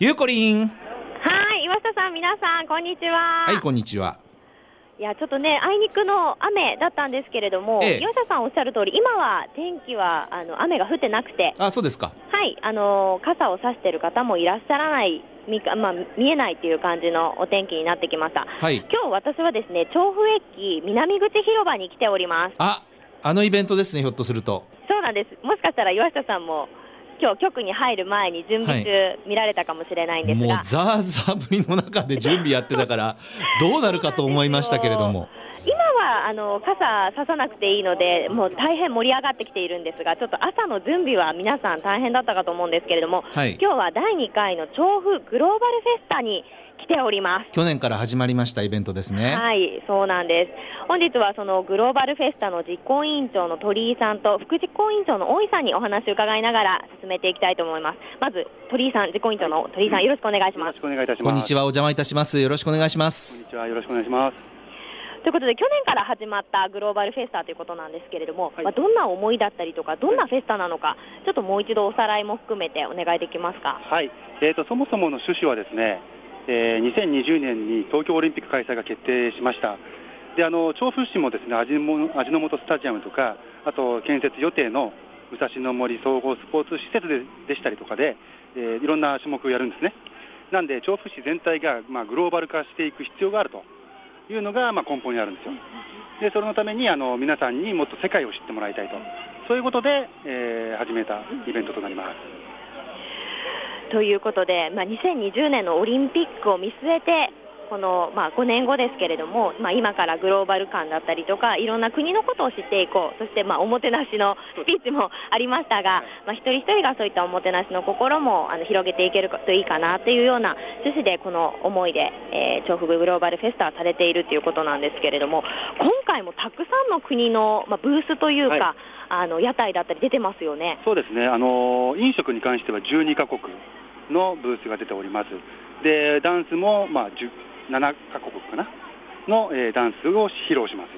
ゆうこりん。 はい、岩下さん、皆さん、こんにちは。 はい、こんにちは。 いや、ちょっとね、あいにくの雨だったんですけれども、岩下さんおっしゃる通り、今は天気は雨が降ってなくて、 あ、そうですか。 はい、傘を差している方もいらっしゃらない、見えないという感じのお天気になってきました。 はい。 今日私はですね、調布駅南口広場に来ております。 あのイベントですね、ひょっとすると。 そうなんです。もしかしたら岩下さんも今日局に入る前に準備中見られたかもしれないんですが、 もうザーザー降りの中で準備やってたからどうなるかと思いましたけれども、 今は傘ささなくていいのでもう大変盛り上がってきているんですが、ちょっと朝の準備は皆さん大変だったかと思うんですけれども、 はい、 今日は第2回の調布グローバルフェスタに来ております。 去年から始まりましたイベントですね。 はい、そうなんです。本日はそのグローバルフェスタの実行委員長の鳥居さんと副実行委員長の大井さんにお話を伺いながら進めていきたいと思います。まず鳥居さん、実行委員長の鳥居さん、よろしくお願いします。 よろしくお願いいたします。 こんにちは、お邪魔いたします。よろしくお願いします。 こんにちは、よろしくお願いします。 ということで、去年から始まったグローバルフェスタということなんですけれども、どんな思いだったりとか、どんなフェスタなのか、ちょっともう一度おさらいも含めてお願いできますか。 はい、そもそもの趣旨はですね、2020年に東京オリンピック開催が決定しました。で、調布市もですね、味の素スタジアムとか、あと建設予定の武蔵野森総合スポーツ施設でしたりとかで、いろんな種目をやるんですね。なんで調布市全体が、グローバル化していく必要があるというのが、根本にあるんですよ。で、それのために皆さんにもっと世界を知ってもらいたいと、そういうことで、始めたイベントとなります。 ということで、2020年のオリンピックを見据えて、この、5年後ですけれども、今からグローバル感だったりとか、いろんな国のことを知っていこう、そして、おもてなしのスピーチもありましたが、一人一人がそういったおもてなしの心も広げていけるといいかなというような趣旨で、この思いで、調布グローバルフェスタされているということなんですけれども、今回もたくさんの国の、ブースというか、屋台だったり出てますよね。 そうですね、飲食に関しては12カ国のブースが出ております。で、ダンスも、7カ国かなの、ダンスを披露します。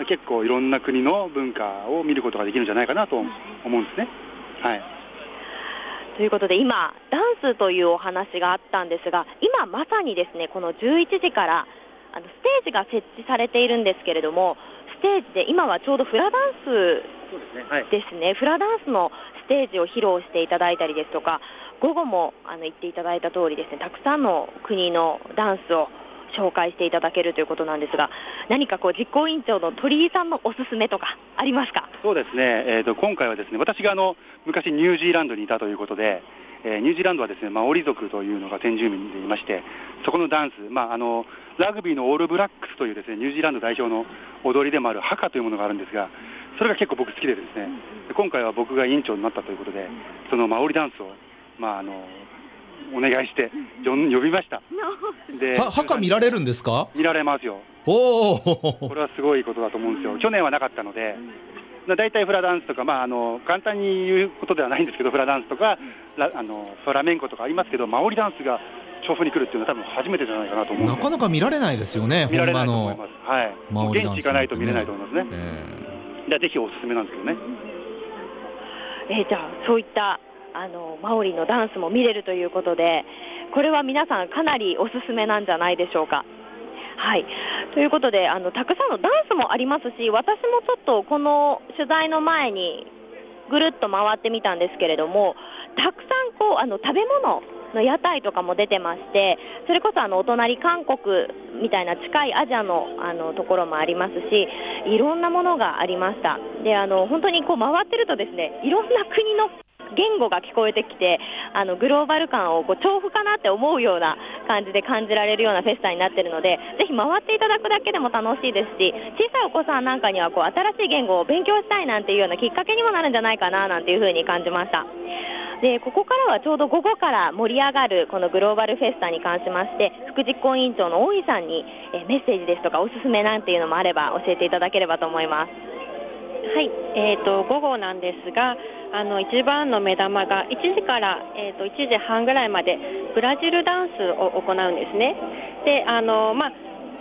結構いろんな国の文化を見ることができるんじゃないかなと思うんですね。はい。 ということで、今ダンスというお話があったんですが、今まさにですね、この11時からステージが設置されているんですけれども、ステージで今はちょうどフラダンスですね、フラダンスのステージを披露していただいたりですとか、午後も言っていただいた通りですね、たくさんの国のダンスを紹介していただけるということなんですが、何か実行委員長の鳥居さんのおすすめとかありますか。 そうですね、今回はですね、私が昔ニュージーランドにいたということで、ニュージーランドはですね、マオリ族というのが先住民でいまして、そこのダンス、ラグビーのオールブラックスというですね、ニュージーランド代表の踊りでもあるハカというものがあるんですが、それが結構僕好きでですね、今回は僕が委員長になったということで、そのマオリダンスを、お願いして呼びました。 で、ハカ見られるんですか。 見られますよ。 おこれはすごいことだと思うんですよ。去年はなかったので、だいたいフラダンスとか、簡単に言うことではないんですけど、フラダンスとかフラメンコとかありますけど、マオリダンスが調布に来るっていうのは多分初めてじゃないかなと思うんで。 なかなか見られないですよね。 見られないと思います。はい。 マオリダンス、 現地行かないと見れないと思いますね。ぜひおすすめなんですけどね。 じゃあそういったマオリのダンスも見れるということで、これは皆さんかなりおすすめなんじゃないでしょうか。はい、ということでたくさんのダンスもありますし、私もちょっとこの取材の前にぐるっと回ってみたんですけれども、たくさん食べ物の屋台とかも出てまして、それこそお隣韓国みたいな近いアジアのところもありますし、いろんなものがありました。で本当に回ってるとですね、いろんな国の言語が聞こえてきて、グローバル感を調布かなって思うような感じで感じられるようなフェスタになっているので、ぜひ回っていただくだけでも楽しいですし、小さいお子さんなんかには新しい言語を勉強したいなんていうようなきっかけにもなるんじゃないかななんていうふうに感じました。でここからはちょうど午後から盛り上がるこのグローバルフェスタに関しまして、副実行委員長の大井さんにメッセージですとかおすすめなんていうのもあれば教えていただければと思います。 はい、午後なんですが、一番の目玉が1時から、1時半ぐらいまでブラジルダンスを行うんですね。で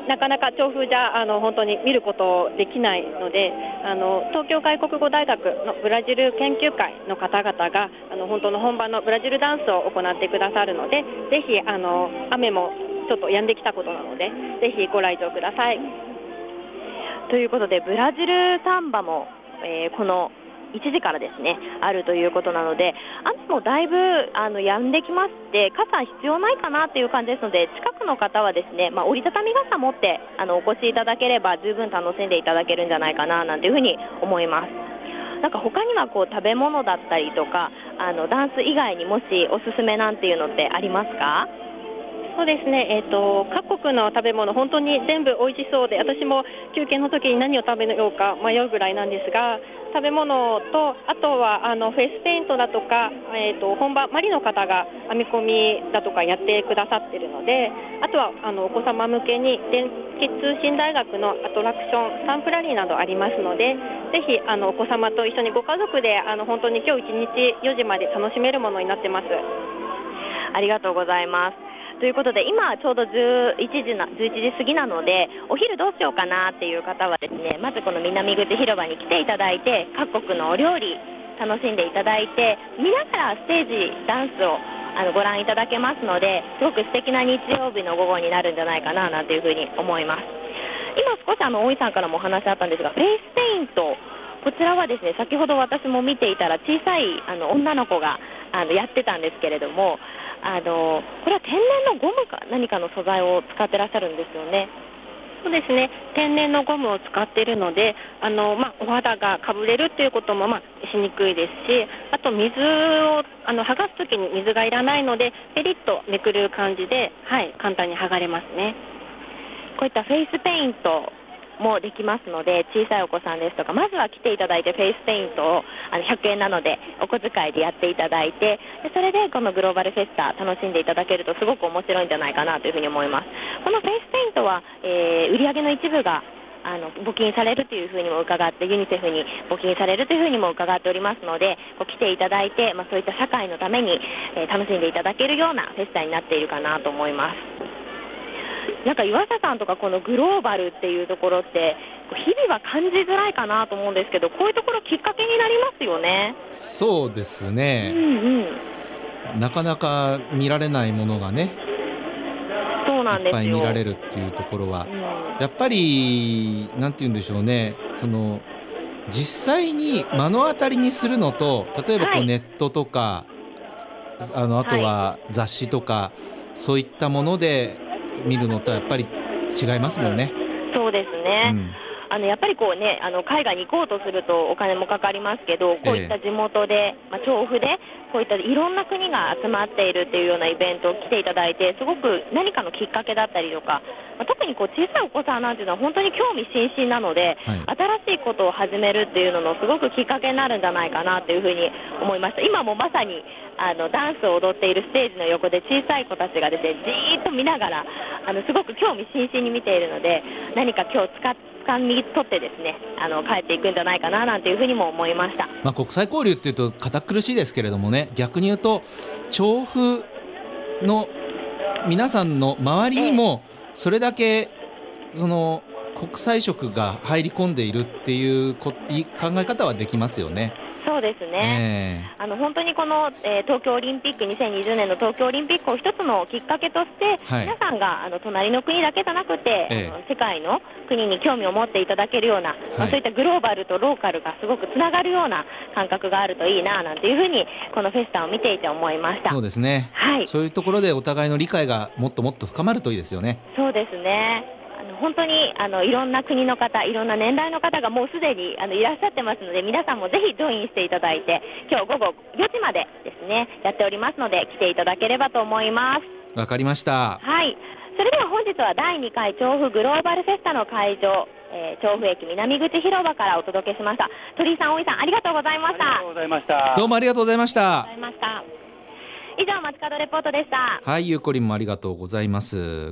なかなか調布じゃ本当に見ることできないので、東京外国語大学のブラジル研究会の方々が本当の本場のブラジルダンスを行ってくださるので、ぜひ雨もちょっと止んできたことなので、ぜひご来場ください。 ということでブラジルサンバも、この1時からですねあるということなので、雨もだいぶ止んできまして、傘必要ないかなという感じですので、近くの方はですね、折りたたみ傘持ってお越しいただければ十分楽しんでいただけるんじゃないかななんていうふうに思います。なんか他にはこう食べ物だったりとかダンス以外にもしおすすめなんていうのってありますか？ そうですね、各国の食べ物本当に全部美味しそうで、私も休憩の時に何を食べようか迷うぐらいなんですが、食べ物とあとはフェイスペイントだとか、本場マリの方が編み込みだとかやってくださっているので、あとはお子様向けに電気通信大学のアトラクションスタンプラリーなどありますので、ぜひお子様と一緒にご家族で本当に今日一日4時まで楽しめるものになってます。 ありがとうございます。ということで今ちょうど11時過ぎなので、お昼どうしようかなっていう方はですね、まずこの南口広場に来ていただいて、各国のお料理楽しんでいただいて、見ながらステージダンスをご覧いただけますので、すごく素敵な日曜日の午後になるんじゃないかななんていうふうに思います。今少し大井さんからもお話あったんですが、フェイスペイント、こちらはですね、先ほど私も見ていたら小さい女の子がやってたんですけれども、これは天然のゴムか何かの素材を使ってらっしゃるんですよね。 そうですね、天然のゴムを使っているのでお肌がかぶれるっていうこともしにくいですし、あと水を剥がすときに水がいらないのでペリッとめくる感じで、簡単に剥がれますね。 こういったフェイスペイントもできますので、小さいお子さんですとか、まずは来ていただいてフェイスペイントを100円なのでお小遣いでやっていただいて、でそれでこのグローバルフェスタ楽しんでいただけるとすごく面白いんじゃないかなというふうに思います。このフェイスペイントは、売上の一部が募金されるというふうにも伺って、ユニセフに募金されるというふうにも伺っておりますので、来ていただいて、そういった社会のために、楽しんでいただけるようなフェスタになっているかなと思います。なんか岩下さんとかこのグローバルっていうところって日々は感じづらいかなと思うんですけど、こういうところきっかけになりますよね。 そうですね、なかなか見られないものがね、 そうなんですよ、 いっぱい見られるっていうところは、やっぱりなんて言うんでしょうね、実際に目の当たりにするのと、例えばネットとか、あとは雑誌とか、そういったもので見るのとはやっぱり違いますもんね。 そうですね、やっぱりこうね、海外に行こうとするとお金もかかりますけど、こういった地元で、調布でこういったいろんな国が集まっているっていうようなイベントを来ていただいて、すごく何かのきっかけだったりとか、特にこう小さいお子さんなんていうのは本当に興味津々なので、新しいことを始めるっていうののすごくきっかけになるんじゃないかなというふうに思いました。今もまさにダンスを踊っているステージの横で小さい子たちがですね、じーっと見ながらすごく興味津々に見ているので、何か今日掴み取ってですね帰っていくんじゃないかななんていうふうにも思いました。 国際交流っていうと堅苦しいですけれどもね、逆に言うと調布の皆さんの周りにもそれだけ国際色が入り込んでいるっていう考え方はできますよね。 そうですね、本当にこの、東京オリンピック2020年の東京オリンピックを一つのきっかけとして、皆さんが隣の国だけじゃなくて、世界の国に興味を持っていただけるような、そういったグローバルとローカルがすごくつながるような感覚があるといいななんていうふうにこのフェスタを見ていて思いました。 そうですね、そういうところでお互いの理解がもっともっと深まるといいですよね。 そうですね、本当にいろんな国の方、いろんな年代の方がもうすでにいらっしゃってますので、皆さんもぜひジョインしていただいて、今日午後4時までですねやっておりますので、来ていただければと思います。 わかりました。 はい、それでは本日は第2回調布グローバルフェスタの会場、調布駅南口広場からお届けしました。鳥居さん、大井さん、ありがとうございました。 ありがとうございました。 どうもありがとうございました。 以上、街角レポートでした。 はい、ゆうこりんもありがとうございます。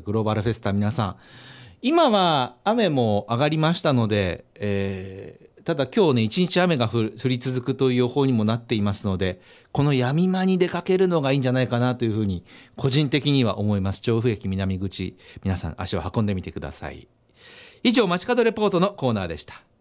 グローバルフェスタ、皆さん今は雨も上がりましたので、 ただ今日ね一日雨が降り続くという予報にもなっていますので、このやみ間に出かけるのがいいんじゃないかなというふうに個人的には思います。調布駅南口、皆さん足を運んでみてください。以上、街角レポートのコーナーでした。